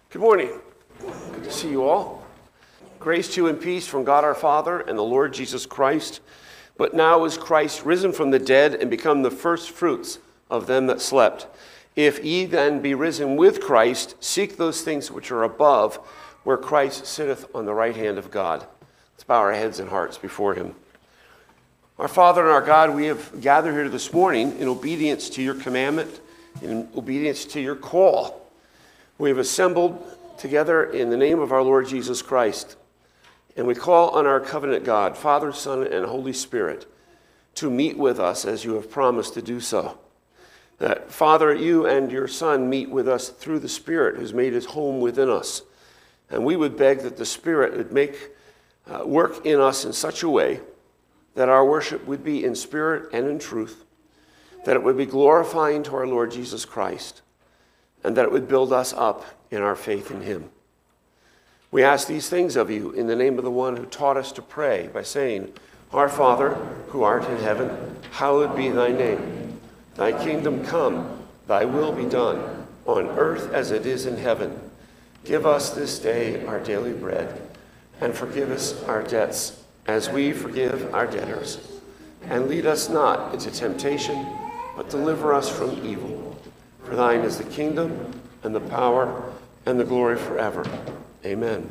Good morning. Good to see you all. Grace to you and peace from God our Father and the Lord Jesus Christ. But now is Christ risen from the dead and become the first fruits of them that slept. If ye then be risen with Christ, seek those things which are above, where Christ sitteth on the right hand of God. Let's bow our heads and hearts before him. Our Father and our God, we have gathered here this morning in obedience to your commandment, in obedience to your call. We have assembled together in the name of our Lord Jesus Christ. And we call on our covenant God, Father, Son, and Holy Spirit, to meet with us as you have promised to do so. That, Father, you and your Son meet with us through the Spirit who's made his home within us. And we would beg that the Spirit would make work in us in such a way that our worship would be in spirit and in truth, that it would be glorifying to our Lord Jesus Christ, and that it would build us up in our faith in him. We ask these things of you in the name of the one who taught us to pray by saying, Our Father, who art in heaven, hallowed be thy name. Thy kingdom come, thy will be done, on earth as it is in heaven. Give us this day our daily bread, and forgive us our debts, as we forgive our debtors. And lead us not into temptation, but deliver us from evil. For thine is the kingdom, and the power, and the glory forever. Amen.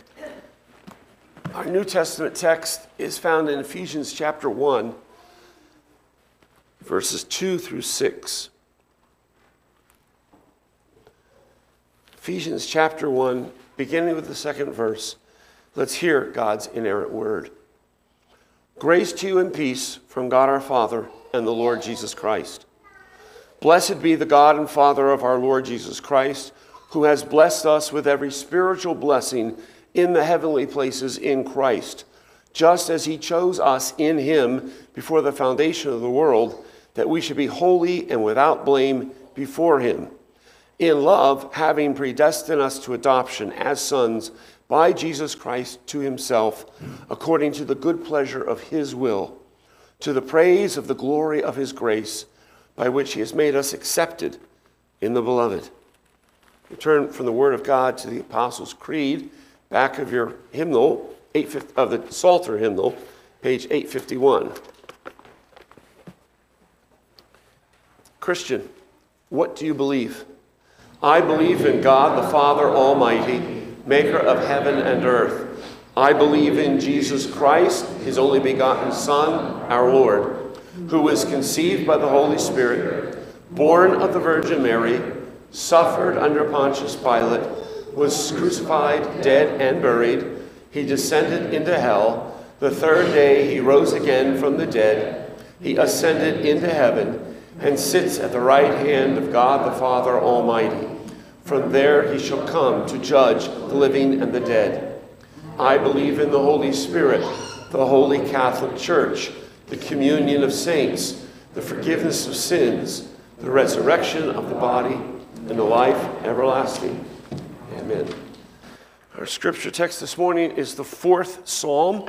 Our New Testament text is found in Ephesians chapter 1, verses 2 through 6. Ephesians chapter 1, beginning with the second verse. Let's hear God's inerrant word. Grace to you and peace from God our Father and the Lord Jesus Christ. Blessed be the God and Father of our Lord Jesus Christ, who has blessed us with every spiritual blessing in the heavenly places in Christ, just as he chose us in him before the foundation of the world, that we should be holy and without blame before him. In love, having predestined us to adoption as sons by Jesus Christ to himself, according to the good pleasure of his will, to the praise of the glory of his grace, by which he has made us accepted in the beloved. We turn from the Word of God to the Apostles' Creed, back of your hymnal, of the Psalter hymnal, page 851. Christian, what do you believe? I believe in God the Father Almighty, maker of heaven and earth. I believe in Jesus Christ, his only begotten Son, our Lord, who was conceived by the Holy Spirit, born of the Virgin Mary, suffered under Pontius Pilate, was crucified, dead, and buried. He descended into hell. The third day he rose again from the dead. He ascended into heaven and sits at the right hand of God the Father Almighty. From there he shall come to judge the living and the dead. I believe in the Holy Spirit, the Holy Catholic Church, the communion of saints, the forgiveness of sins, the resurrection of the body, and the life everlasting. Amen. Our scripture text this morning is the 4th Psalm.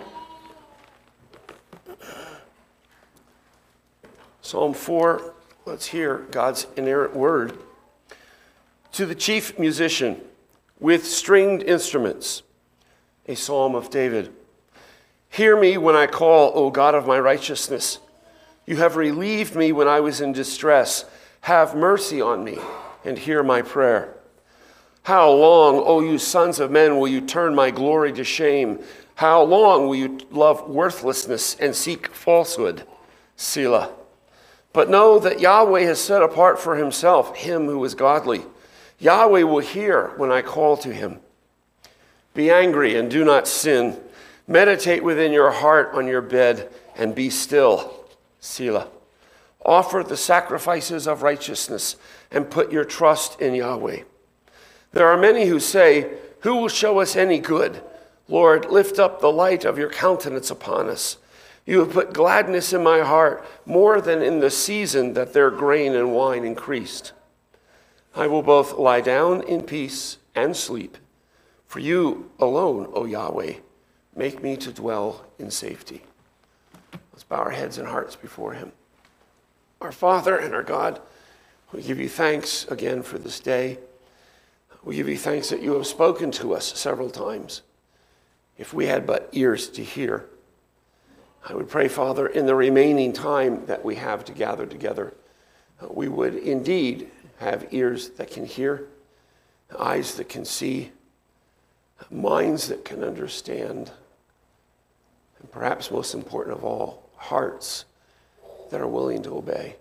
Psalm 4, let's hear God's inerrant word. To the chief musician with stringed instruments, a psalm of David. Hear me when I call, O God of my righteousness. You have relieved me when I was in distress. Have mercy on me and hear my prayer. How long, O you sons of men, will you turn my glory to shame? How long will you love worthlessness and seek falsehood? Selah. But know that Yahweh has set apart for himself him who is godly. Yahweh will hear when I call to him. Be angry and do not sin. Meditate within your heart on your bed and be still. Selah. Offer the sacrifices of righteousness and put your trust in Yahweh. There are many who say, who will show us any good? Lord, lift up the light of your countenance upon us. You have put gladness in my heart more than in the season that their grain and wine increased. I will both lie down in peace and sleep. For you alone, O Yahweh, make me to dwell in safety. Let's bow our heads and hearts before him. Our Father and our God, we give you thanks again for this day. We give you thanks that you have spoken to us several times. If we had but ears to hear, I would pray, Father, in the remaining time that we have to gather together, we would indeed have ears that can hear, eyes that can see, minds that can understand, and perhaps most important of all, hearts that are willing to obey.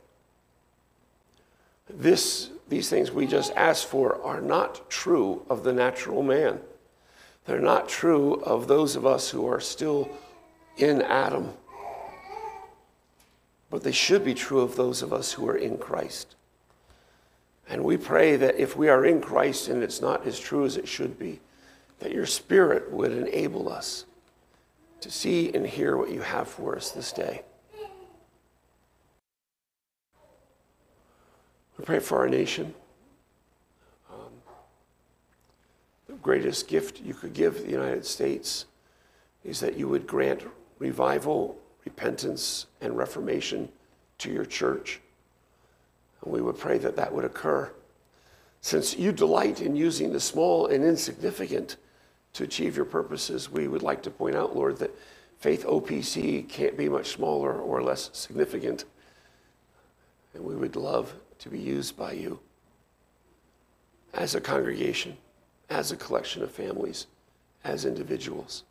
These things we just asked for are not true of the natural man. They're not true of those of us who are still in Adam. But they should be true of those of us who are in Christ. And we pray that if we are in Christ and it's not as true as it should be, that your Spirit would enable us to see and hear what you have for us this day. We pray for our nation. The greatest gift you could give the United States is that you would grant revival, repentance, and reformation to your church. And we would pray that that would occur. Since you delight in using the small and insignificant to achieve your purposes, we would like to point out, Lord, that Faith OPC can't be much smaller or less significant. And we would love to be used by you as a congregation, as a collection of families, as individuals.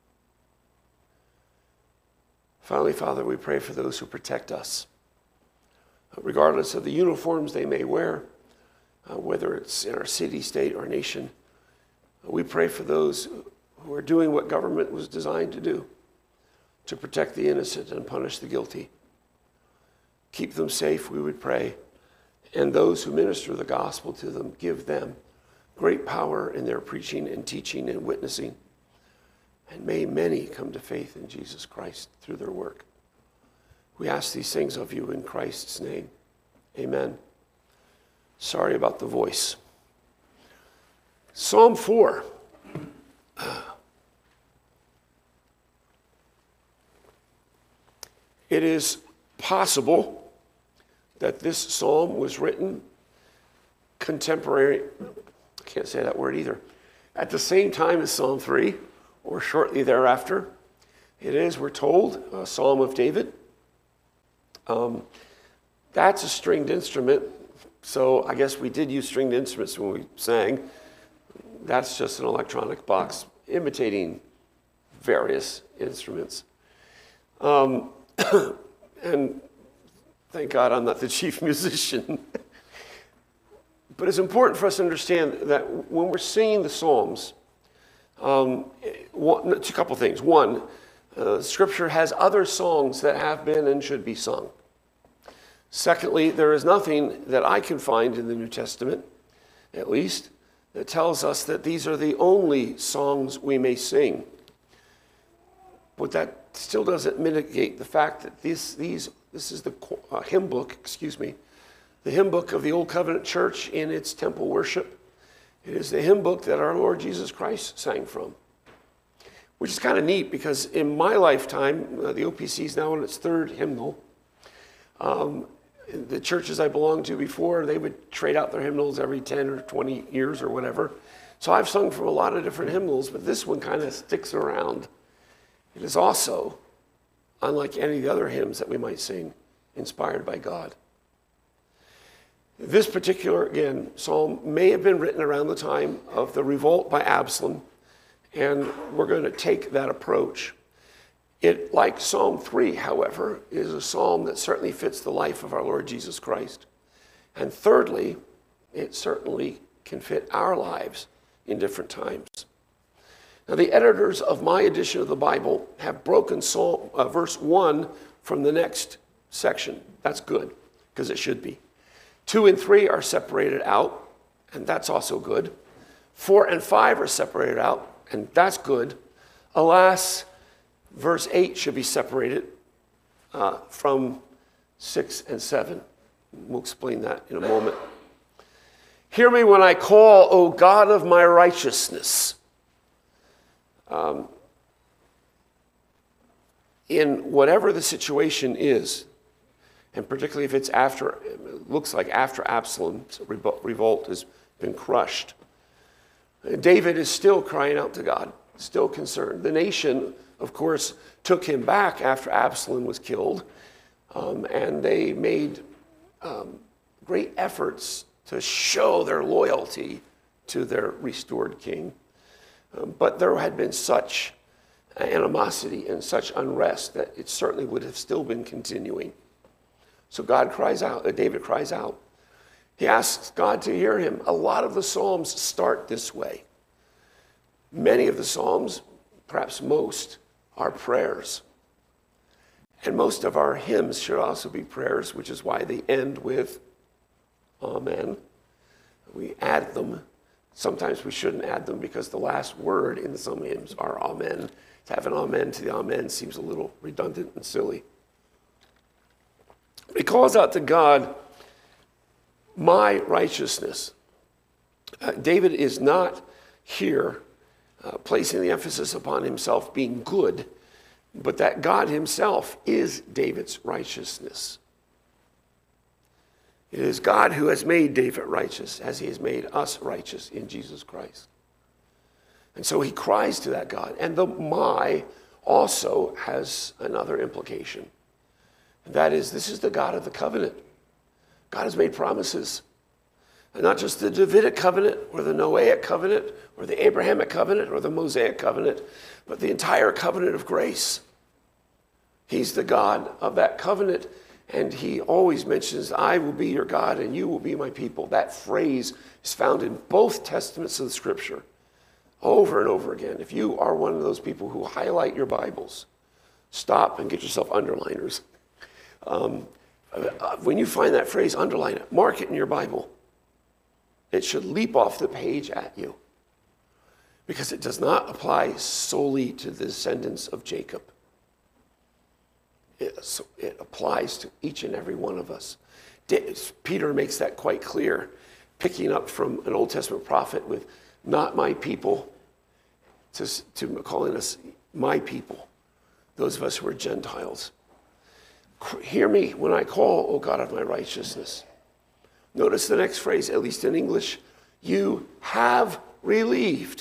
Finally, Father, we pray for those who protect us, regardless of the uniforms they may wear, whether it's in our city, state, or nation. We pray for those who are doing what government was designed to do, to protect the innocent and punish the guilty. Keep them safe, we would pray. And those who minister the gospel to them, give them great power in their preaching and teaching and witnessing. And may many come to faith in Jesus Christ through their work. We ask these things of you in Christ's name. Amen. Sorry about the voice. Psalm 4. It is possible that this psalm was written contemporary, I can't say that word either, at the same time as Psalm 3 or shortly thereafter. It is, we're told, a Psalm of David. That's a stringed instrument, so I guess we did use stringed instruments when we sang. That's just an electronic box imitating various instruments. And thank God I'm not the chief musician. But it's important for us to understand that when we're singing the Psalms, it's a couple things. One, Scripture has other songs that have been and should be sung. Secondly, there is nothing that I can find in the New Testament, at least, that tells us that these are the only songs we may sing. But that still doesn't mitigate the fact that this is the hymn book, the hymn book of the Old Covenant Church in its temple worship. It is the hymn book that our Lord Jesus Christ sang from, which is kind of neat because in my lifetime, the OPC is now in its third hymnal. The churches I belonged to before, they would trade out their hymnals every 10 or 20 years or whatever. So I've sung from a lot of different hymnals, but this one kind of sticks around. It is also, unlike any of the other hymns that we might sing, inspired by God. This particular, again, psalm may have been written around the time of the revolt by Absalom, and we're going to take that approach. It, like Psalm 3, however, is a psalm that certainly fits the life of our Lord Jesus Christ. And thirdly, it certainly can fit our lives in different times. Now, the editors of my edition of the Bible have broken verse 1 from the next section. That's good, because it should be. 2 and 3 are separated out, and that's also good. 4 and 5 are separated out, and that's good. Alas, verse 8 should be separated from 6 and 7. We'll explain that in a moment. Hear me when I call, O God of my righteousness. In whatever the situation is, and particularly if it looks like after Absalom's revolt has been crushed, David is still crying out to God, still concerned. The nation, of course, took him back after Absalom was killed, and they made great efforts to show their loyalty to their restored king. But there had been such animosity and such unrest that it certainly would have still been continuing. So God cries out, David cries out. He asks God to hear him. A lot of the Psalms start this way. Many of the Psalms, perhaps most, are prayers. And most of our hymns should also be prayers, which is why they end with Amen. We add them. Sometimes we shouldn't add them because the last word in some hymns are Amen. To have an Amen to the Amen seems a little redundant and silly. He calls out to God, my righteousness. David is not here placing the emphasis upon himself being good, but that God himself is David's righteousness. It is God who has made David righteous as he has made us righteous in Jesus Christ. And so he cries to that God. And the my also has another implication. And that is, this is the God of the covenant. God has made promises. And not just the Davidic covenant or the Noahic covenant or the Abrahamic covenant or the Mosaic covenant, but the entire covenant of grace. He's the God of that covenant, and he always mentions, I will be your God and you will be my people. That phrase is found in both testaments of the Scripture over and over again. If you are one of those people who highlight your Bibles, stop and get yourself underliners. When you find that phrase, underline it, mark it in your Bible. It should leap off the page at you because it does not apply solely to the descendants of Jacob. It applies to each and every one of us. Peter makes that quite clear, picking up from an Old Testament prophet with not my people, to calling us my people, those of us who are Gentiles. Hear me when I call, O God of my righteousness. Notice the next phrase, at least in English, you have relieved.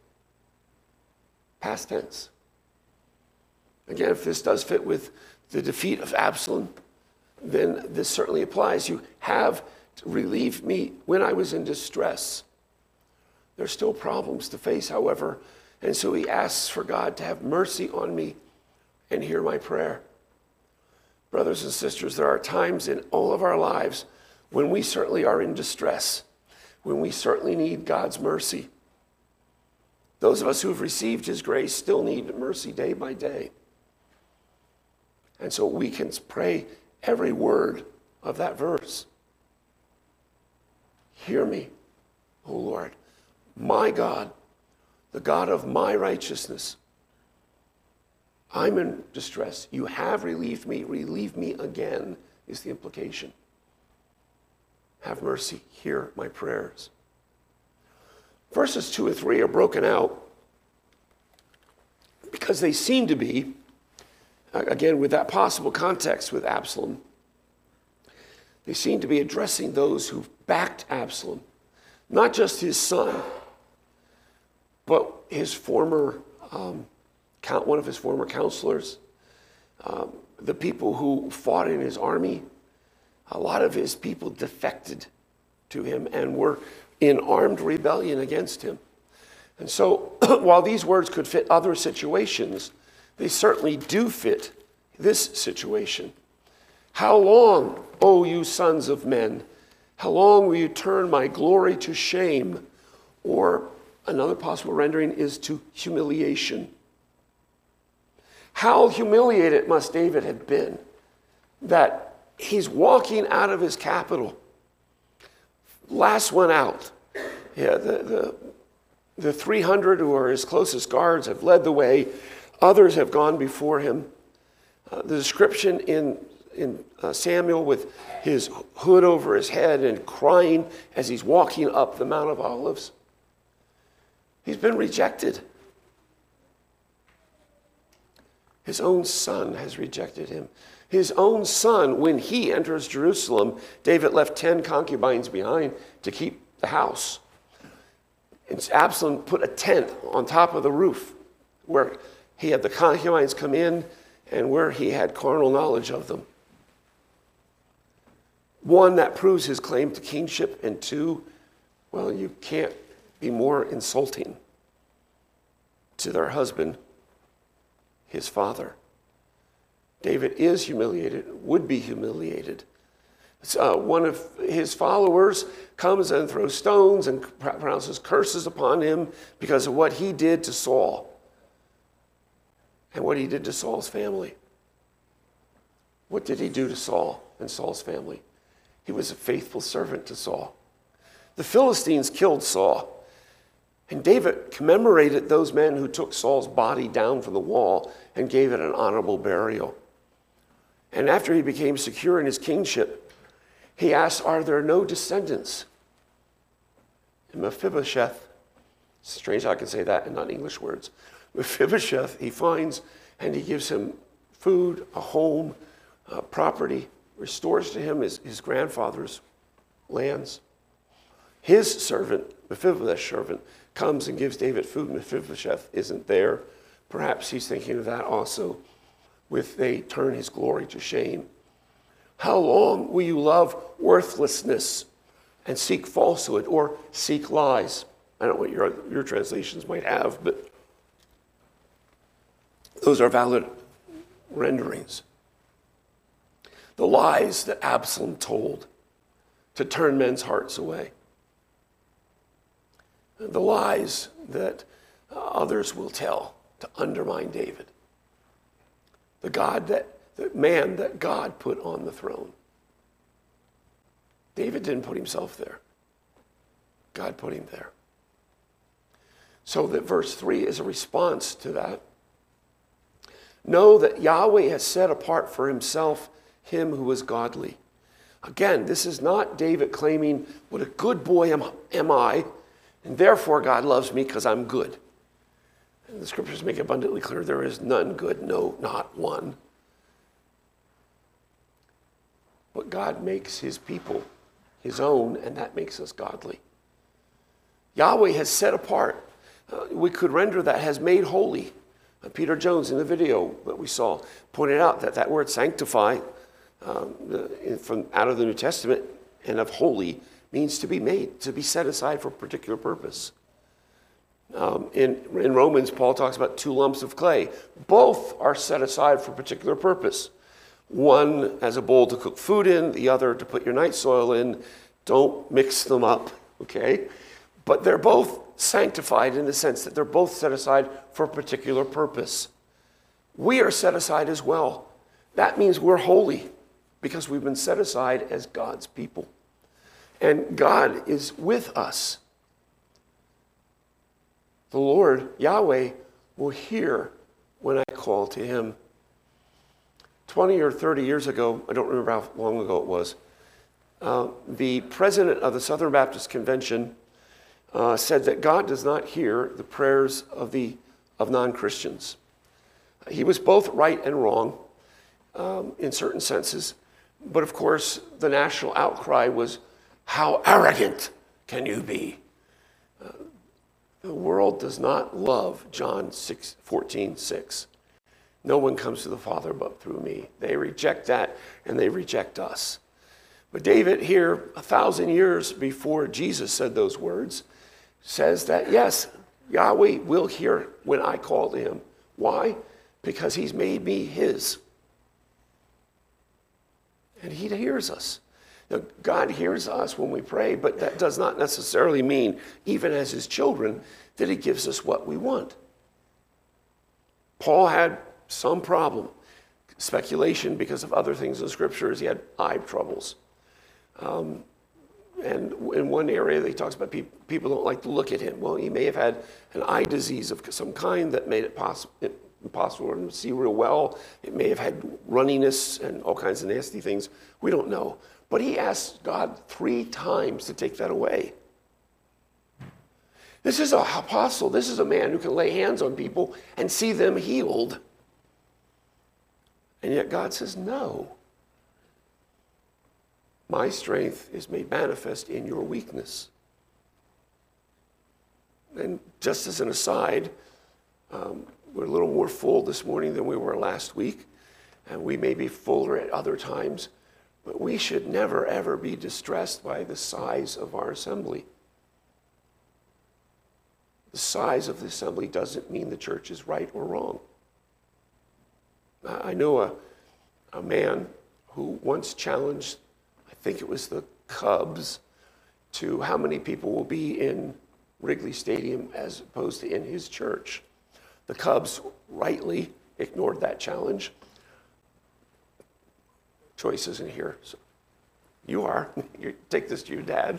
Past tense. Again, if this does fit with the defeat of Absalom, then this certainly applies. You have relieved me when I was in distress. There's still problems to face, however, and so he asks for God to have mercy on me and hear my prayer. Brothers and sisters, there are times in all of our lives when we certainly are in distress, when we certainly need God's mercy. Those of us who have received his grace still need mercy day by day. And so we can pray every word of that verse. Hear me, O Lord, my God, the God of my righteousness. I'm in distress. You have relieved me again, is the implication. Have mercy, hear my prayers. Verses 2 and 3 are broken out because they seem to be, again, with that possible context with Absalom, they seem to be addressing those who backed Absalom, not just his son, but his former, one of his former counselors, the people who fought in his army. A lot of his people defected to him and were in armed rebellion against him. And so while these words could fit other situations, they certainly do fit this situation. How long, O you sons of men? How long will you turn my glory to shame? Or another possible rendering is to humiliation. How humiliated must David have been that he's walking out of his capital. Last one out. Yeah, the 300 who are his closest guards have led the way. Others have gone before him. The description in Samuel with his hood over his head and crying as he's walking up the Mount of Olives. He's been rejected. His own son has rejected him. His own son, when he enters Jerusalem, David left 10 concubines behind to keep the house. And Absalom put a tent on top of the roof where he had the concubines come in and where he had carnal knowledge of them. One, that proves his claim to kingship, and two, well, you can't be more insulting to their husband, his father. David is humiliated, would be humiliated. One of his followers comes and throws stones and pronounces curses upon him because of what he did to Saul and what he did to Saul's family. What did he do to Saul and Saul's family? He was a faithful servant to Saul. The Philistines killed Saul, and David commemorated those men who took Saul's body down from the wall and gave it an honorable burial. And after he became secure in his kingship, he asked, are there no descendants? And Mephibosheth, strange how I can say that in non-English words. Mephibosheth, he finds, and he gives him food, a home, property, restores to him his grandfather's lands. His servant, Mephibosheth's servant, comes and gives David food. Mephibosheth isn't there. Perhaps he's thinking of that also, with they turn his glory to shame. How long will you love worthlessness and seek falsehood or seek lies? I don't know what your translations might have, but those are valid renderings. The lies that Absalom told to turn men's hearts away. The lies that others will tell to undermine David. The man that God put on the throne. David didn't put himself there. God put him there. So that verse 3 is a response to that. Know that Yahweh has set apart for himself him who is godly. Again, this is not David claiming, what a good boy am I, and therefore God loves me because I'm good. And the scriptures make abundantly clear there is none good, no, not one. But God makes his people his own, and that makes us godly. Yahweh has set apart. We could render that has made holy. Peter Jones in the video that we saw pointed out that word sanctify from out of the New Testament and of holy means to be made, to be set aside for a particular purpose. In Romans, Paul talks about two lumps of clay. Both are set aside for a particular purpose. One as a bowl to cook food in, the other to put your night soil in. Don't mix them up, okay? But they're both sanctified in the sense that they're both set aside for a particular purpose. We are set aside as well. That means we're holy because we've been set aside as God's people. And God is with us. The Lord, Yahweh, will hear when I call to him. 20 or 30 years ago, I don't remember how long ago it was, the president of the Southern Baptist Convention said that God does not hear the prayers of non-Christians. He was both right and wrong in certain senses, but of course the national outcry was, how arrogant can you be? The world does not love John 14:6. No one comes to the Father but through me. They reject that, and they reject us. But David here, 1,000 years before Jesus said those words, says that, yes, Yahweh will hear when I call to him. Why? Because he's made me his. And he hears us. Now, God hears us when we pray, but that does not necessarily mean, even as his children, that he gives us what we want. Paul had some problem. Speculation because of other things in scriptures. He had eye troubles. And in one area, he talks about people don't like to look at him. Well, he may have had an eye disease of some kind that made it impossible for him to see real well. It may have had runniness and all kinds of nasty things. We don't know. But he asked God 3 times to take that away. This is an apostle. This is a man who can lay hands on people and see them healed. And yet God says, no. My strength is made manifest in your weakness. And just as an aside, we're a little more full this morning than we were last week, and we may be fuller at other times, but we should never, ever be distressed by the size of our assembly. The size of the assembly doesn't mean the church is right or wrong. I know a man who once challenged, I think it was the Cubs, to how many people will be in Wrigley Stadium as opposed to in his church. The Cubs rightly ignored that challenge. Choice isn't here. So you are. You take this to your dad.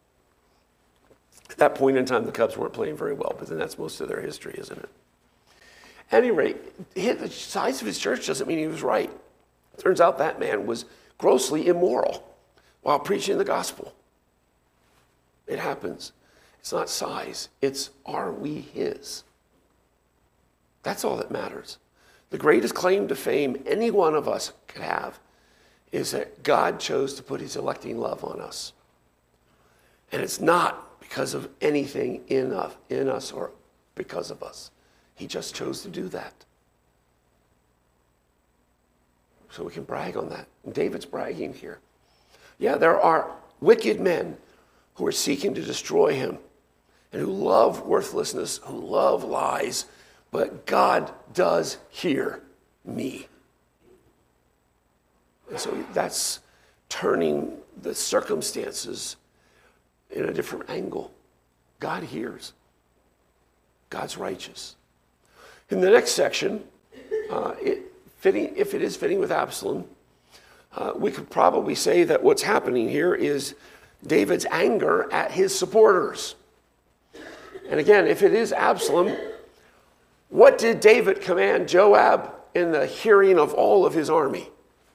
At that point in time, the Cubs weren't playing very well, but then that's most of their history, isn't it? At any rate, the size of his church doesn't mean he was right. It turns out that man was grossly immoral while preaching the gospel. It happens. It's not size. It's, are we his? That's all that matters. The greatest claim to fame any one of us could have is that God chose to put his electing love on us. And it's not because of anything in us or because of us. He just chose to do that. So we can brag on that. And David's bragging here. Yeah, there are wicked men who are seeking to destroy him and who love worthlessness, who love lies, but God does hear me. And so that's turning the circumstances in a different angle. God hears. God's righteous. In the next section, if it is fitting with Absalom, we could probably say that what's happening here is David's anger at his supporters. And again, if it is Absalom, what did David command Joab in the hearing of all of his army?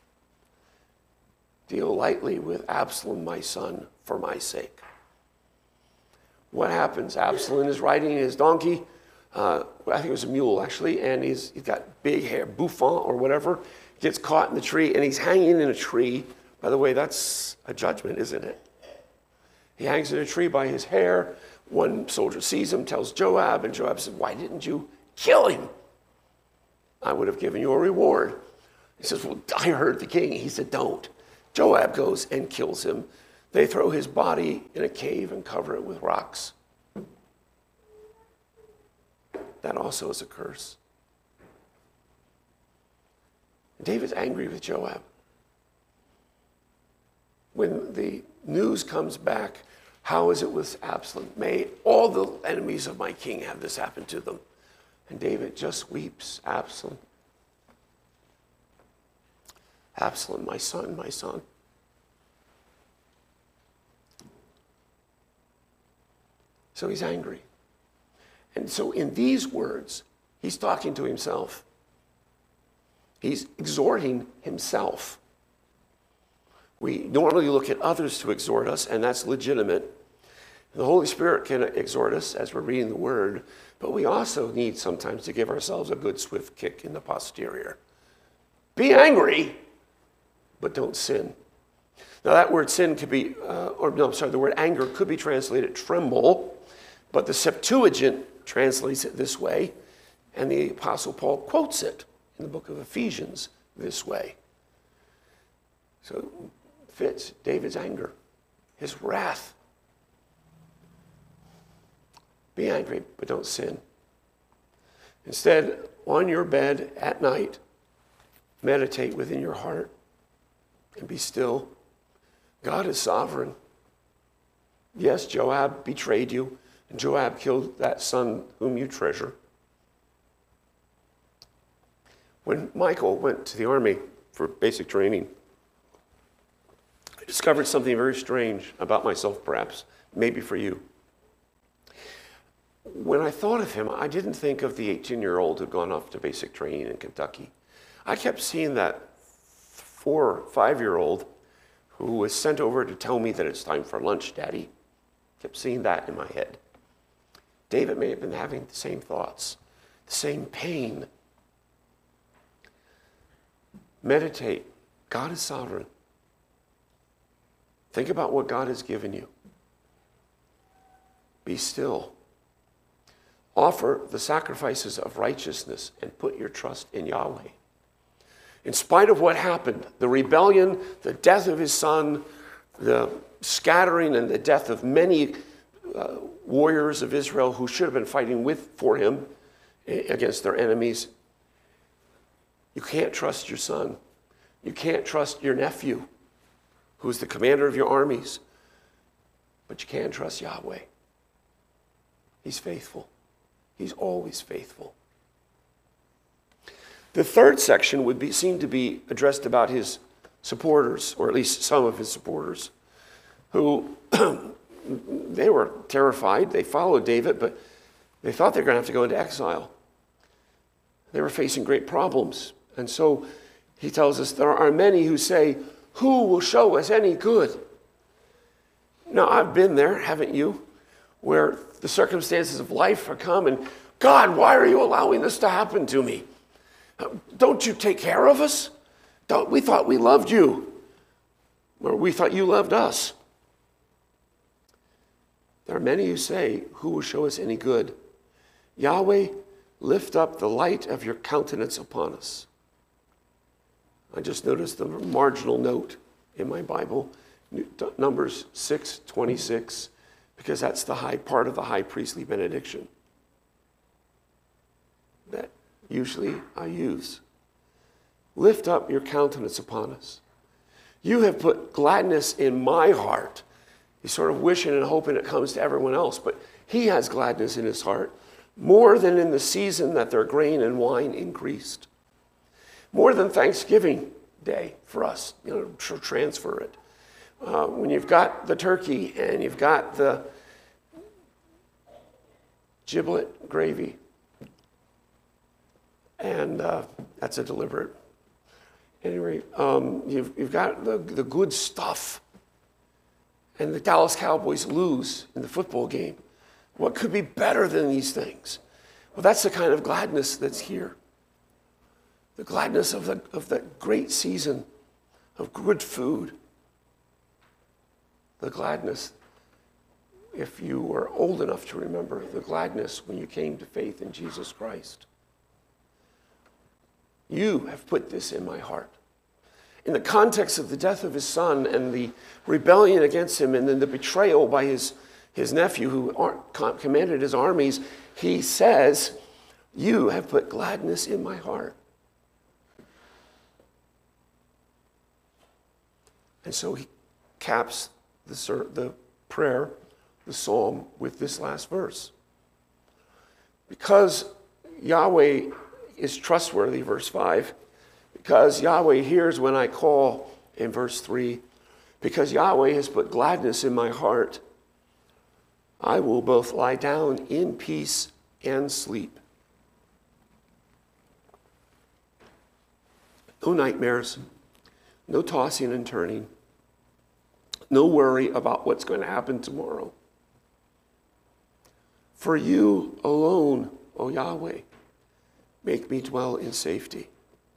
Deal lightly with Absalom, my son, for my sake. What happens? Absalom is riding his donkey. I think it was a mule, actually, and he's got big hair, bouffant or whatever. Gets caught in the tree, and he's hanging in a tree. By the way, that's a judgment, isn't it? He hangs in a tree by his hair. One soldier sees him, tells Joab, and Joab says, why didn't you kill him? I would have given you a reward. He says, well, I heard the king. He said, don't. Joab goes and kills him. They throw his body in a cave and cover it with rocks. That also is a curse. David's angry with Joab. When the news comes back, how is it with Absalom? May all the enemies of my king have this happen to them. And David just weeps, Absalom. Absalom, my son, my son. So he's angry. And so in these words, he's talking to himself. He's exhorting himself. We normally look at others to exhort us, and that's legitimate. The Holy Spirit can exhort us as we're reading the Word, but we also need sometimes to give ourselves a good swift kick in the posterior. Be angry, but don't sin. Now that word sin could be, the word anger could be translated tremble, but the Septuagint translates it this way, and the Apostle Paul quotes it in the book of Ephesians this way. So it fits David's anger, his wrath. Be angry, but don't sin. Instead, on your bed at night, meditate within your heart and be still. God is sovereign. Yes, Joab betrayed you, and Joab killed that son whom you treasure. When Michael went to the army for basic training, I discovered something very strange about myself, perhaps, maybe for you. When I thought of him, I didn't think of the 18-year-old who'd gone off to basic training in Kentucky. I kept seeing that 4 or 5-year-old who was sent over to tell me that it's time for lunch, Daddy. Kept seeing that in my head. David may have been having the same thoughts, the same pain. Meditate. God is sovereign. Think about what God has given you. Be still offer the sacrifices of righteousness and put your trust in Yahweh. In spite of what happened, the rebellion, the death of his son, the scattering and the death of many warriors of Israel who should have been fighting for him against their enemies, you can't trust your son. You can't trust your nephew, who's the commander of your armies. But you can trust Yahweh. He's faithful. He's always faithful. The third section would seem to be addressed about his supporters, or at least some of his supporters, who they were terrified. They followed David, but they thought they were going to have to go into exile. They were facing great problems. And so he tells us there are many who say, who will show us any good? Now, I've been there, haven't you? Where the circumstances of life are come and, God, why are you allowing this to happen to me? Don't you take care of us? We thought we loved you. Or we thought you loved us. There are many who say, who will show us any good? Yahweh, lift up the light of your countenance upon us. I just noticed the marginal note in my Bible, Numbers 6:26, because that's the high part of the high priestly benediction that usually I use. Lift up your countenance upon us. You have put gladness in my heart. He's sort of wishing and hoping it comes to everyone else, but he has gladness in his heart, more than in the season that their grain and wine increased. More than Thanksgiving Day for us, to transfer it. When you've got the turkey and you've got the giblet gravy, and that's a deliberate. Anyway, you've got the good stuff, and the Dallas Cowboys lose in the football game. What could be better than these things? Well, that's the kind of gladness that's here. The gladness of the great season of good food. The gladness, if you were old enough to remember, the gladness when you came to faith in Jesus Christ. You have put this in my heart. In the context of the death of his son and the rebellion against him and then the betrayal by his nephew who commanded his armies, he says, you have put gladness in my heart. And so he caps the prayer, the psalm, with this last verse. Because Yahweh is trustworthy, verse 5, because Yahweh hears when I call, in verse 3, because Yahweh has put gladness in my heart, I will both lie down in peace and sleep. No nightmares, no tossing and turning, no worry about what's going to happen tomorrow. For you alone, O Yahweh, make me dwell in safety.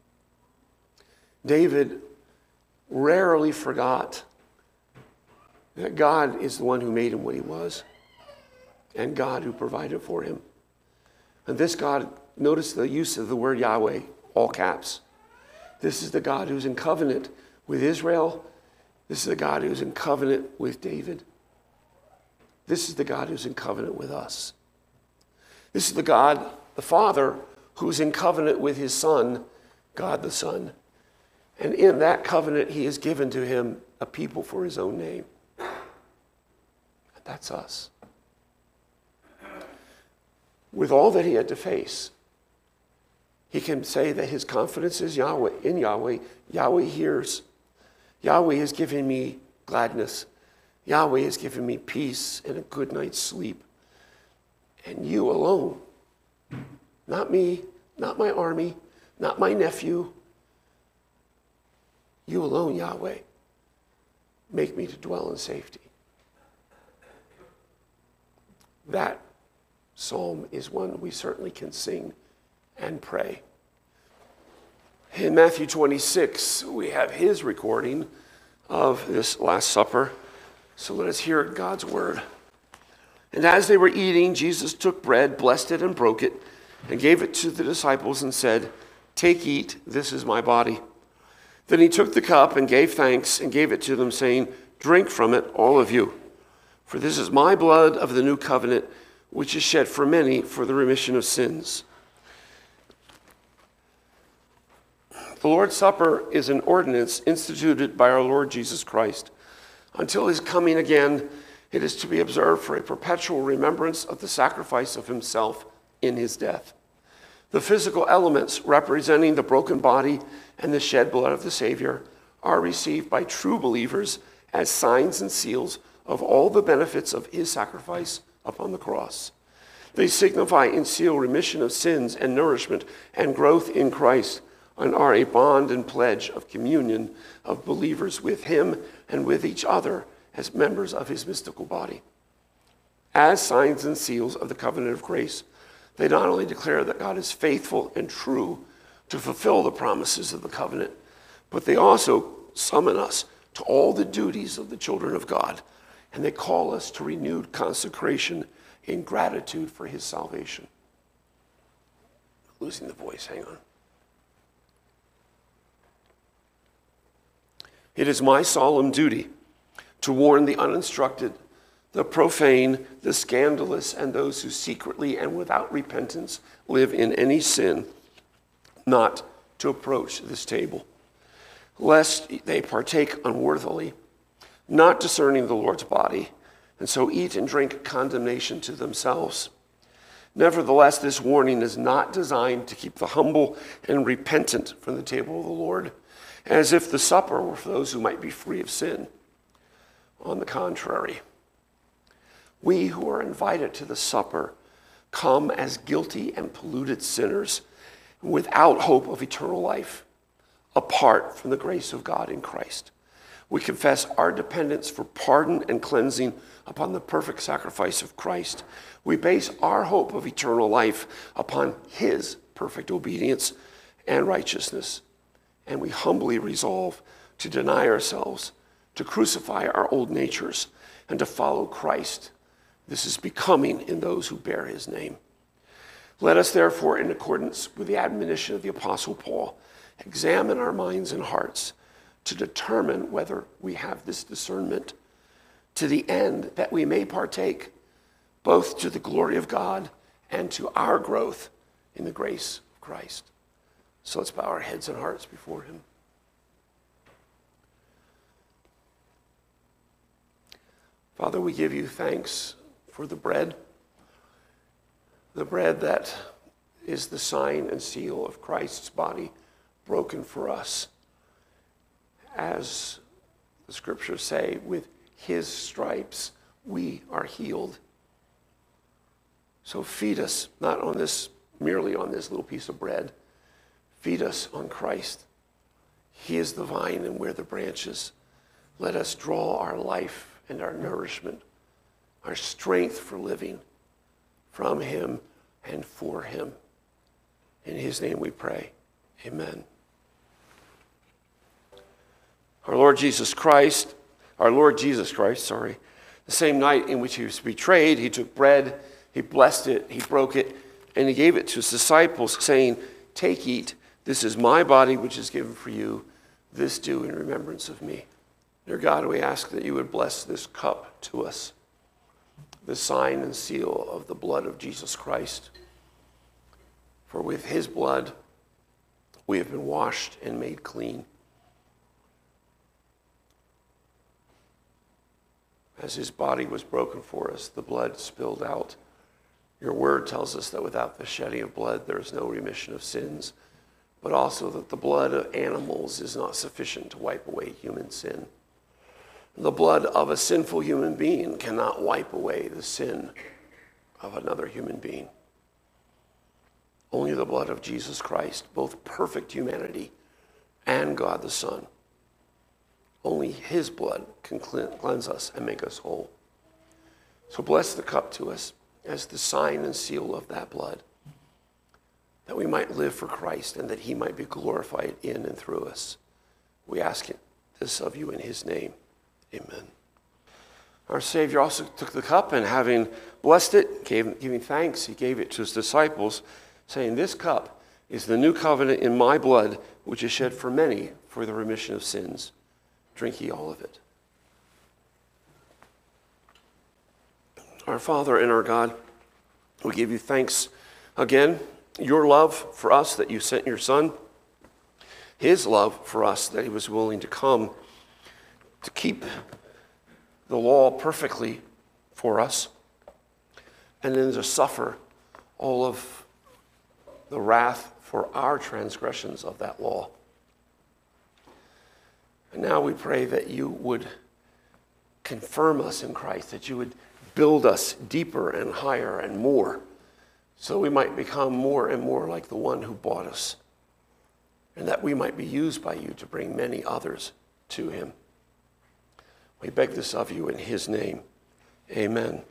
David rarely forgot that God is the one who made him what he was, and God who provided for him. And this God, notice the use of the word Yahweh, all caps. This is the God who's in covenant with Israel. This is the God who's in covenant with David. This is the God who's in covenant with us. This is the God, the Father, who's in covenant with his Son, God the Son. And in that covenant, he has given to him a people for his own name. And that's us. With all that he had to face, he can say that his confidence is in Yahweh. Yahweh hears. Yahweh has given me gladness. Yahweh has given me peace and a good night's sleep. And you alone, not me, not my army, not my nephew, you alone, Yahweh, make me to dwell in safety. That psalm is one we certainly can sing and pray. In Matthew 26, we have his recording of this Last Supper. So let us hear God's word. And as they were eating, Jesus took bread, blessed it, and broke it, and gave it to the disciples and said, "Take, eat, this is my body." Then he took the cup and gave thanks and gave it to them, saying, "Drink from it, all of you. For this is my blood of the new covenant, which is shed for many for the remission of sins." The Lord's Supper is an ordinance instituted by our Lord Jesus Christ. Until his coming again, it is to be observed for a perpetual remembrance of the sacrifice of himself in his death. The physical elements representing the broken body and the shed blood of the Savior are received by true believers as signs and seals of all the benefits of his sacrifice upon the cross. They signify and seal remission of sins and nourishment and growth in Christ, and are a bond and pledge of communion of believers with him and with each other as members of his mystical body. As signs and seals of the covenant of grace, they not only declare that God is faithful and true to fulfill the promises of the covenant, but they also summon us to all the duties of the children of God, and they call us to renewed consecration in gratitude for his salvation. Losing the voice, hang on. It is my solemn duty to warn the uninstructed, the profane, the scandalous, and those who secretly and without repentance live in any sin, not to approach this table, lest they partake unworthily, not discerning the Lord's body, and so eat and drink condemnation to themselves. Nevertheless, this warning is not designed to keep the humble and repentant from the table of the Lord, as if the supper were for those who might be free of sin. On the contrary, we who are invited to the supper come as guilty and polluted sinners without hope of eternal life, apart from the grace of God in Christ. We confess our dependence for pardon and cleansing upon the perfect sacrifice of Christ. We base our hope of eternal life upon his perfect obedience and righteousness. And we humbly resolve to deny ourselves, to crucify our old natures, and to follow Christ. This is becoming in those who bear his name. Let us therefore, in accordance with the admonition of the Apostle Paul, examine our minds and hearts to determine whether we have this discernment, to the end that we may partake both to the glory of God and to our growth in the grace of Christ. So let's bow our heads and hearts before him. Father, we give you thanks for the bread that is the sign and seal of Christ's body broken for us. As the scriptures say, with his stripes we are healed. So feed us, not on this, merely on this little piece of bread. Feed us on Christ. He is the vine and we're the branches. Let us draw our life and our nourishment, our strength for living from him and for him. In his name we pray. Amen. Our Lord Jesus Christ, the same night in which he was betrayed, he took bread, he blessed it, he broke it, and he gave it to his disciples, saying, "Take, eat, this is my body which is given for you. This do in remembrance of me." Dear God, we ask that you would bless this cup to us, the sign and seal of the blood of Jesus Christ. For with his blood we have been washed and made clean. As his body was broken for us, the blood spilled out. Your word tells us that without the shedding of blood, there is no remission of sins, but also that the blood of animals is not sufficient to wipe away human sin. The blood of a sinful human being cannot wipe away the sin of another human being. Only the blood of Jesus Christ, both perfect humanity and God the Son, only his blood can cleanse us and make us whole. So bless the cup to us as the sign and seal of that blood, that we might live for Christ and that he might be glorified in and through us. We ask this of you in his name. Amen. Our Savior also took the cup, and having blessed it, giving thanks, he gave it to his disciples, saying, "This cup is the new covenant in my blood, which is shed for many for the remission of sins. Drink ye all of it." Our Father and our God, we give you thanks again, your love for us that you sent your Son, his love for us that he was willing to come to keep the law perfectly for us, and then to suffer all of the wrath for our transgressions of that law. And now we pray that you would confirm us in Christ, that you would build us deeper and higher and more, so we might become more and more like the one who bought us, and that we might be used by you to bring many others to him. We beg this of you in his name. Amen.